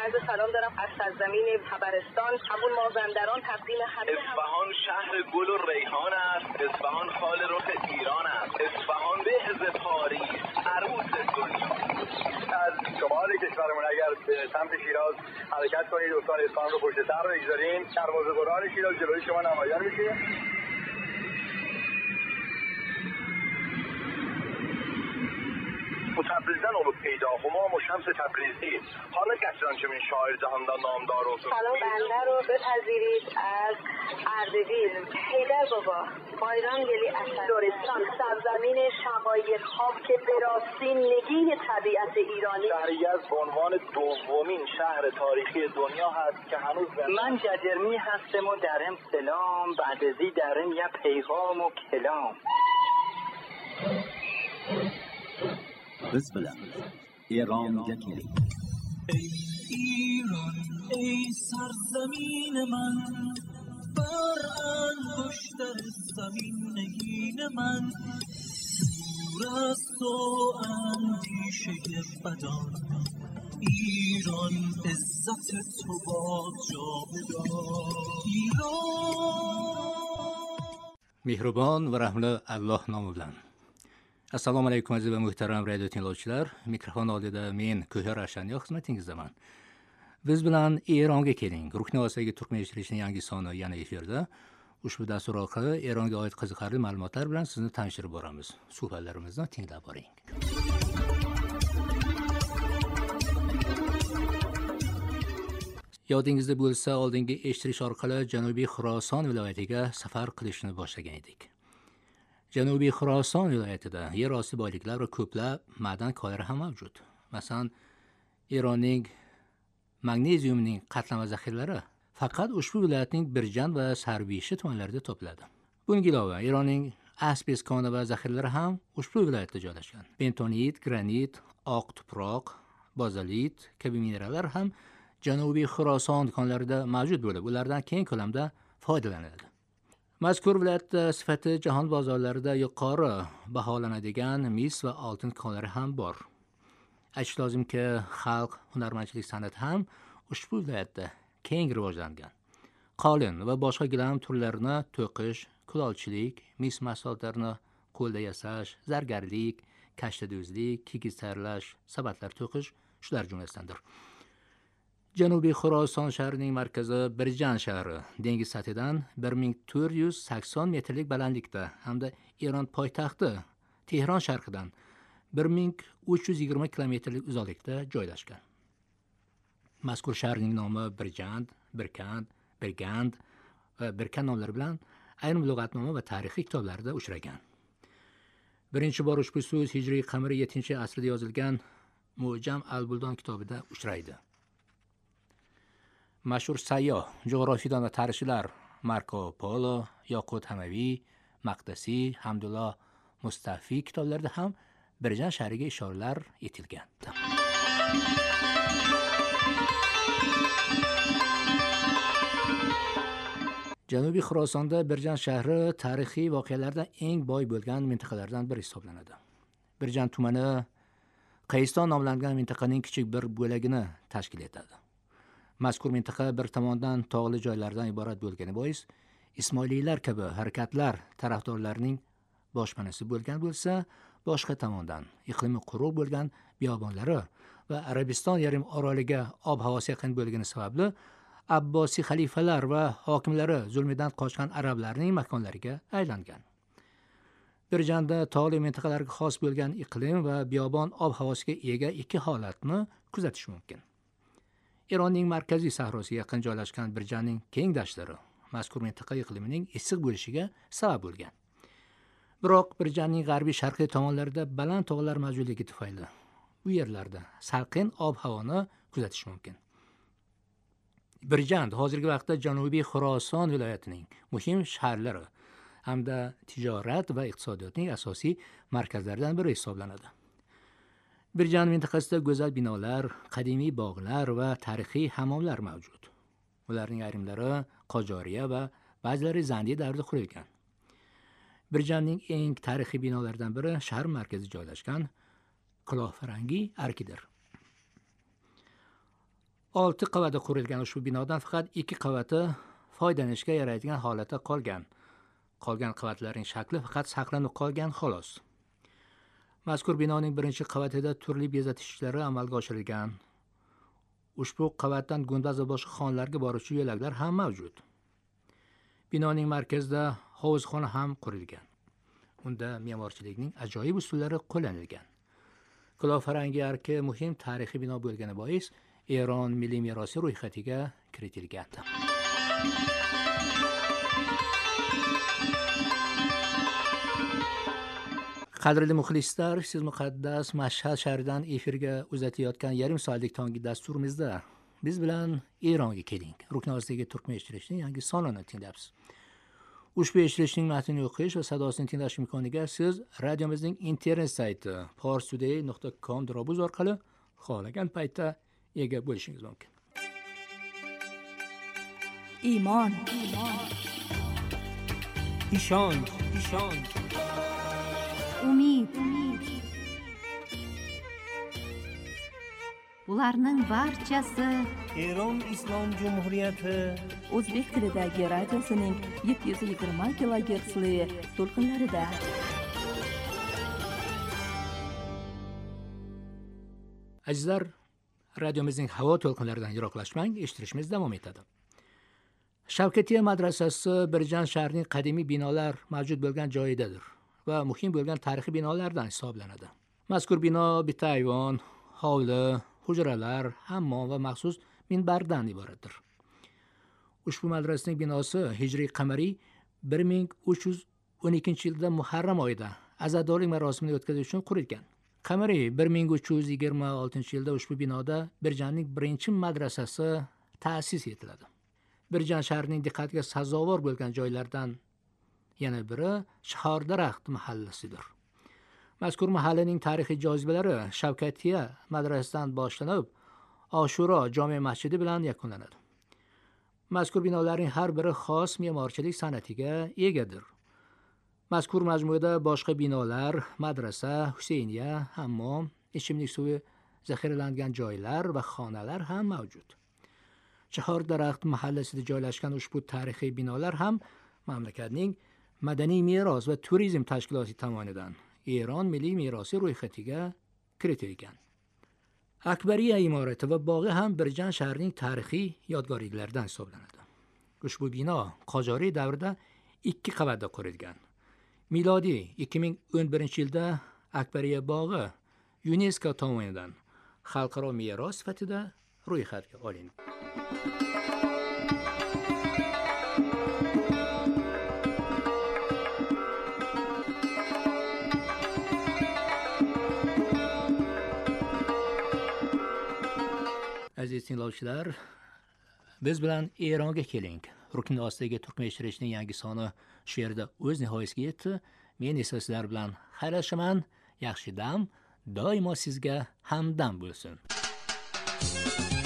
عرض سلام دارم از سرزمین خبرستان، همون مازندران، تقدیم همه. اصفهان شهر گل و ریحان است. اصفهان خال رخ ایران است. اصفهان بهز پاریس، عروس دنیا. از شمال کشورمون اگر به سمت شیراز حرکت کنید، استان اصفهان رو پشت سر بگذارین، دروازه قرآن شیراز جلوی شما نمایان میشه. تبریزدن اولو پیدا همام و شمس تبریزی حالا کسان چمین شاعر جهاندان نامدار و سلام بنده رو بپذیرید از اردبیل، حیدر بابا، بایران گلی اصل دورستان، سرزمین شقایق ها که به راستی نگین طبیعت ایرانی. شهری از به عنوان دومین شهر تاریخی دنیا هست که هنوز من جدرمی هستم و درم سلام، بعد ازی درم یا پیغام و کلام. بسم الله. ایران یکی. ای ایران ای سرزمین من، بر انگشتر زمین نگین من، دور از تو اندیشه بدان، ایران عزت تو با جاودان. ایران مهربان و رحمت الله نامı bilan. Assalomu alaykum aziz va muhtaram radio tinglovchilar. Mikrofon oldida men Ko'har Ashanyo xizmatingizdaman. Biz bilan Eronga keling. Ruhnovasidagi Turkmen eshitishning yangi soni yana efirda. Ushbu dastur orqali Eronga oid qiziqarli ma'lumotlar bilan sizni tanishtirib boramiz. Suhbatlarimizni tinglab boring. Yodingizda bo'lsa, oldingi eshitish orqali Janubiy Xuroson viloyatiga safar qilishni boshlagan edik. Janubiy Xuroson viloyatida yer osti boyliklar va ko'plab ma'dan konlari ham mavjud. Masalan, Eronning magneziumning qatlama zaxiralari faqat ushbu viloyatning Birjan va Sarbishi tumanlarida topiladi. Bunga ilova, Eronning asbest koni va zaxiralari ham ushbu viloyatda joylashgan. Bentonit, granit, oq tuproq, bazolit kabi minerallar ham Janubiy Xuroson konlarida mavjud bo'lib, ulardan keng ko'lamda foydalaniladi. Mazkur viloyatda sifati jahon bozorlarida yuqori baholanadigan mis va oltin konlari ham bor. Aytish lozimki, xalq hunarmandchilik san'ati ham ushbu viloyatda keng rivojlangan. Qolin va boshqa gilam turlarini to'qish, kulolchilik, mis mahsulotlarini qo'lda yasash, zargarlik, kashtadozlik, kigiz tayyorlash, sabatlar to'qish shular jumlasidandir. Janubiy Xuroson shahrining markazi Birjan shahri dengiz sathidan 1480 metrlik balandlikda hamda Eron poytaxti Tehron sharqidan 1320 kilometrlik uzoqlikda joylashgan. Mazkur shaharning nomi Birjand, Birkand, Birgand va Birkan nomlari bilan ayrim lug'atnoma va tarixiy kitoblarda uchragan. Birinchi bor ushbu so'z hijriy qamari 7-asrda yozilgan Mu'jam al-Buldon kitobida uchraydi. Mashhur sayyoh, jug'rofiydon va tarixchilar Marko Polo, Yoqut Hamaviy, Maqdasiy, Hamdullo Mustafiy kitoblarida ham Birjan shahriga ishoralar etilgan. Janubiy Xurosonda Birjan shahri tarixiy voqealardan eng boy bo'lgan mintaqalardan biri hisoblanadi. Birjan tumani Qayston nomlangan mintaqaning kichik bir bo'lagini tashkil etadi. Mazkur mintaqa bir tomondan tog'li joylardan iborat bo'lgani bois Ismoiliylar kabi harakatlar tarafdorlarining boshpanasi bo'lgan bo'lsa, boshqa tomondan iqlimi quruq bo'lgan biyobonlari va Arabiston yarim oroliga ob-havosi yaqin bo'lgani sababli Abbosiy xalifalar va hokimlari zulmidan qochgan arablarning makonlariga aylangan. Birjanda tog'li mintaqalarga xos bo'lgan iqlim va biyobon ob-havosiga ega ikki holatni kuzatish mumkin. Eronning markaziy sahrosiga yaqin joylashgan Birjanning keng dashtlari mazkur mintaqa iqlimining issiq bo'lishiga sabab bo'lgan. Biroq Birjanning g'arbiy sharqiy tomonlarida baland tog'lar mavjudligi tufayli bu yerlarda salqin ob-havoni kuzatish mumkin. Birjand hozirgi vaqtda Janubiy Xuroson viloyatining muhim shaharlari hamda tijorat va iqtisodiyotning asosiy markazlaridan biri hisoblanadi. Birjan mintaqasida go'zal binolar, qadimiy bog'lar va tarixiy hammomlar mavjud. Ularning ayrimlari Qojoriya va ba'zilari Zandiy davrida qurilgan. Birjanning eng tarixiy binolaridan biri shahar markazida joylashgan Quloqfarangiy arkidir. 6 qavatda qurilgan ushbu binodan faqat 2 qavati foydalanishga yaraydigan holatda qolgan. Qolgan qavatlarning shakli faqat saqlanib qolgan xolos. Mazkur binoning birinchi qavatida turli bezatish ishlari amalga oshirilgan. Ushbu qavatdan gumbaz va boshqa xonlarga boruvchi yo'laklar ham mavjud. Binoning markazida hovuzxona ham qurilgan. Unda me'morchilikning ajoyib usullari qo'llanilgan. Qilofarangi arki muhim tarixiy bino bo'lgani bois Eron milliy merosi ro'yxatiga kiritilgan. Qadrli muxlislar, siz muqaddas Mashhad shahridan efirga uzatilayotgan yarim soatlik tonggi dasturimizda biz bilan Eronga keling. Rukn ostidagi turkman eshittirishning yangi sonini tinglayapsiz. Ushbu eshittirishning matnini o'qish va sadosini tinglash imkoniga siz radiomizning internet sayti parstoday.com orqali xohlagan paytda ega bo'lishingiz mumkin. Iymon, ishonch, umid. Bularning barchasi Eron Islom Jumhuriyati o'zbek tilidagi radiosining 720 kilogertsli to'lqinlarida. Azizlar, radiomizning havo to'lqinlaridan yiroqlashmang, eshittirishimiz davom etadi. Shavkatiya madrasasi Birjan shahrining qadimiy binolar mavjud bo'lgan joyidadir va muhim bo'lgan tarixiy binolardan hisoblanadi. Mazkur bino bitta ayvon, hovli, hujralar, hammom va maxsus minbardan iboratdir. Ushbu madrasaning binosi hijriy qamariy 1312-yilda Muharram oyida azadorlik marosimini o'tkazish uchun qurilgan. Qamariy 1326-yilda ushbu binoda Birjanning birinchi madrasasi ta'sis etiladi. Birjan shahrining diqqatiga sazovor bo'lgan joylardan yana biri Shahordaraxt mahallasidir. Mazkur mahallaning tarixiy jozibalari Shavkatiya madrasasidan boshlanib, Oshuro jome masjidi bilan yakunlanadi. Mazkur binolarning har biri xos me'morchilik san'atiga egadir. Mazkur majmuada boshqa binolar, madrasa, Huseyniya, hammom, ichimlik suvi zaxiralangan joylar va xonalar ham mavjud. Shahordaraxt mahallasida joylashgan ushbu tarixiy binolar ham mamlakatning madaniy meros va turizm tashkiloti tomonidan Eron milliy merosi ro'yxatiga kiritilgan. Akbariya imorati va bog'i ham Birjan shahrining tarixiy yodgorliklaridan hisoblanadi. Ushbu bino Qojoriy davrida 2 qavatda qurilgan. Milodiy 2011-yilda Akbariya bog'i UNESCO tomonidan xalqaro meros sifatida ro'yxatga olingan. Aziz tinglovchilar, biz bilan Eronga keling. Rukn ostidagi turkman eshittirishning yangi soni shu yerda o'z nihoyasiga yetdi. Men esa sizlar bilan xayrlashaman. Yaxshi dam doimo sizga hamdam bo'lsin.